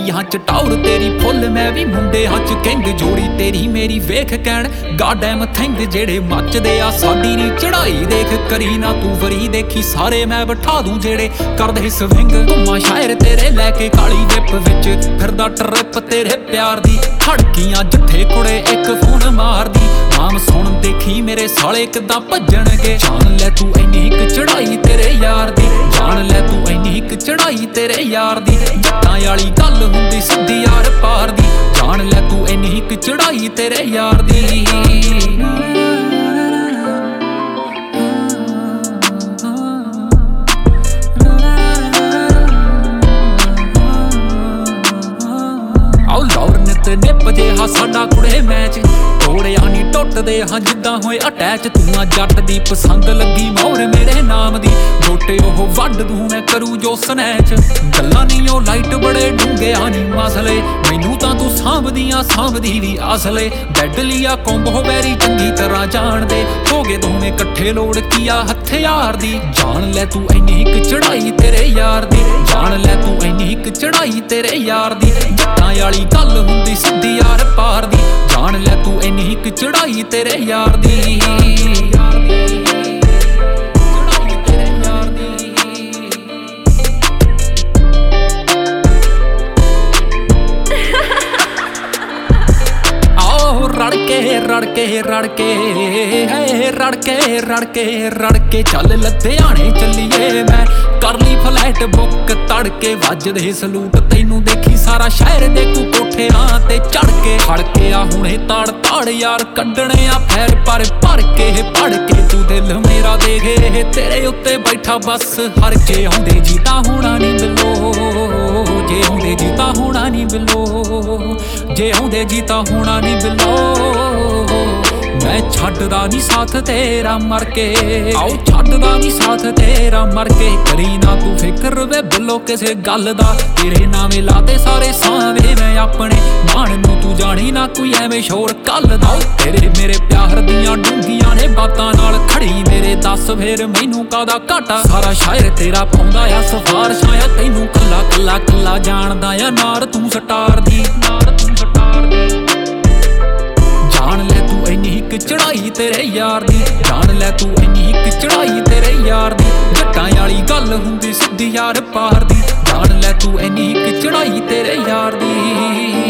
ਕੁੜੀਆਂ ਚ ਟੌਰ ਤੇਰੀ ਫੁੱਲ ਮੈਂ ਵੀ ਮੁੰਡਿਆਂ ਚ ਕਿੰਗ ਜੋੜੀ ਤੇਰੀ ਮੇਰੀ ਵੇਖ ਕਹਿਣ ਗਾਡੈਮ ਥਿੰਗ ਜਿਹੜੇ ਮੱਚਦੇ ਆ ਸਾਡੀ ਨੀ ਚੜਾਈ ਦੇਖ ਕਰੀ ਨਾ ਤੂੰ ਵਰੀ ਦੇਖੀ ਸਾਰੇ ਮੈਂ ਬਿਠਾ ਦੂੰ ਜਿਹੜੇ ਕਰਦੇ ਸਵਿੰਗ ਘੁੰਮਾਂ ਸ਼ਾਇਰ ਤੇਰੇ ਲੈ ਕੇ ਕਾਲੀ ਵਿਪ ਵਿੱਚ ਫਿਰਦਾ ਟਰਿਪ ਤੇਰੇ ਪਿਆਰ ਦੀ ਖੜਕੀਆਂ ਜਿੱਥੇ ਕੁੜੇ ਇੱਕ ਫੋਨ ਮਾਰਦੀ ਨਾਮ ਸੁਣ ਦੇਖੀ ਮੇਰੇ ਸਾਲੇ ਕਿੱਦਾਂ ਭੱਜਣਗੇ ਜਾਣ ਲੈ ਤੂੰ ਇੰਨੀ ਇੱਕ ਚੜਾਈ ਤੇਰੇ ਯਾਰ ਦੀ ਜਾਣ ਲੈ ਤੂੰ ਇੰਨੀ ਇੱਕ ਚੜਾਈ ਤੇਰੇ ਯਾਰ ਦੀ ਜੱਟਾਂ ਵਾਲੀ ਗੱਲ ਹੁੰਦੀ ਸਿੱਧੀ ਯਾਰ ਪਾਰ ਦੀ ਜਾਣ ਲੈ ਤੂੰ ਇੰਨੀ ਇੱਕ ਚੜਾਈ ਤੇਰੇ ਯਾਰ ਦੀ ਨਿੱਪ ਜਿਹਾ ਸਾਡਾ ਕੁੜੇ ਮੈਚ ਤੋੜਿਆ ਨੀ ਟੁੱਟਦੇ ਹਾਂ ਜਿੱਦਾਂ ਹੋਏ ਅਟੈਚ ਤੂੰ ਆ ਜੱਟ ਦੀ ਪਸੰਦ ਲੱਗੀ ਮੋਹਰ ਮੇਰੇ ਨਾਮ ਦੀ ਗੋਟੇ ਉਹ ਵੱਢ ਦੂੰ ਮੈਂ ਕਰੂ ਜੋ ਸਨੈਚ ਗੱਲਾਂ ਨੀ ਉਹ ਲਾਈਟ ਬੜੇ ਡੂੰਘੇ ਆ ਨੀ ਮਸਲੇ ਮੈਨੂੰ ਤਾਂ ਤੂੰ ਸਾਂਭਦੀਆਂ ਸਾਂਭਦੀ ਵੀ ਅਸਲੇ ਡੈਡਲੀ ਆ ਕੰਬੋ ਬੈਰੀ ਚੰਗੀ ਤਰ੍ਹਾਂ ਜਾਣਦੇ ਹੋ ਗਏ ਦੋਵੇਂ ਇਕੱਠੇ ਲੋੜ ਕੀ ਆ ਹਥਿਆਰ ਦੀ ਜਾਣ ਲੈ ਤੂੰ ਇੰਨੀ ਇੱਕ ਚੜਾਈ ਤੇਰੇ ਯਾਰ ਦੀ ਜਾਣ ਲੈ ਤੂੰ ਇੰਨੀ ਇੱਕ ਚੜਾਈ ਤੇਰੇ ਯਾਰ ਦੀ ਜੱਟਾਂ ਵਾਲੀ ਗੱਲ ਹੁੰਦੀ ਸਿੱਧੀ ਯਾਰ ਪਾਰ ਦੀ ਜਾਣ ਲੈ ਤੂੰ ਇੰਨੀ ਇੱਕ ਚੜਾਈ ਤੇਰੇ ਯਾਰ ਦੀ ਰੜਕੇ ਚੱਲ ਲੁਧਿਆਣੇ ਚੱਲੀਏ ਮੈਂ ਕਰ ਲਈ ਫਲੈਟ ਬੁੱਕ ਤੜਕੇ ਵੱਜਦੇ ਸਲੂਟ ਤੈਨੂੰ ਦੇਖੀ ਸਾਰਾ ਸ਼ਹਿਰ ਦੇ ਤੂੰ ਕੋਠਿਆਂ ਤੇ ਚੜ ਕੇ ਖੜਕੇ ਆ ਹੁਣੇ ਤਾੜ ਯਾਰ ਕੱਢਣੇ ਆ ਫੈਰ ਪਰ ਕੇ ਪੜ ਕੇ ਤੂੰ ਦਿਲ ਮੇਰਾ ਦੇਖੇ ਤੇਰੇ ਉੱਤੇ ਬੈਠਾ ਬਸ ਹਰ ਜੇ ਆਉਂਦੇ ਜੀ ਤਾਂ ਹੋਣਾ ਨੀ ਬਿੱਲੋ ਜੇ ਆਉਂਦੇ ਜੀ ਤਾਂ ਹੋਣਾ ਨੀ ਬਿੱਲੋ ਜੇ ਆਉਂਦੇ ਜੀ ਤਾਂ ਹੋਣਾ ਨੀ ਬਿੱਲੋ ਮੈਂ ਛੱਡਦਾ ਨੀ ਸਾਥ ਤੇਰਾ ਮਰ ਕੇ ਆਓ ਛੱਡਦਾ ਨੀ ਸਾਥ ਤੇਰਾ ਮਰ ਕੇ ਕਰੀ ਨਾ ਤੂੰ ਫਿਕਰ ਵੇ ਬਿੱਲੋ ਕਿਸੇ ਗੱਲ ਦਾ ਤੇਰੇ ਨਾਵੇਂ ਲਾਤੇ ਸਾਰੇ ਸਾਵੇਂ ਮੈਂ ਆਪਣੇ ਮਾਣ ਨੂੰ ਤੂੰ ਜਾਣੀ ਨਾ ਕੋਈ ਐਵੇਂ ਸ਼ੋਰ ਕੱਲ ਦਾ ਤੇਰੇ ਮੇਰੇ ਪਿਆਰ ਦੀਆਂ ਡੂੰਘੀਆਂ ਨੇ ਬਾਤਾਂ ਨਾਲ ਖੜੀ ਮੇਰੇ ਦੱਸ ਫੇਰ ਮੈਨੂੰ ਕਾਦਾ ਘਾਟਾ ਸਾਰਾ ਸ਼ਾਇਰ ਤੇਰਾ ਪਾਉਂਦਾ ਆ ਸਿਫਾਰਿਸ਼ਾਂ ਆ ਤੈਨੂੰ ਕੱਲਾ ਜਾਣਦਾ ਆ ਨਾਰ ਤੂੰ ਸਟਾਰ ਦੀ ਜਾਣ ਲੈ ਤੂੰ ਇੰਨੀ ਇੱਕ ਚੜਾਈ ਤੇਰੇ ਯਾਰ ਦੀ ਜਾਣ ਲੈ ਤੂੰ ਇੰਨੀ ਇੱਕ ਚੜਾਈ ਤੇਰੇ ਯਾਰ ਦੀ ਜੱਟਾਂ ਵਾਲੀ ਗੱਲ ਹੁੰਦੀ ਸਿੱਧੀ ਯਾਰ ਪਾਰ ਦੀ ਜਾਣ ਲੈ ਤੂੰ ਇੰਨੀ ਇੱਕ ਚੜਾਈ ਤੇਰੇ ਯਾਰ ਦੀ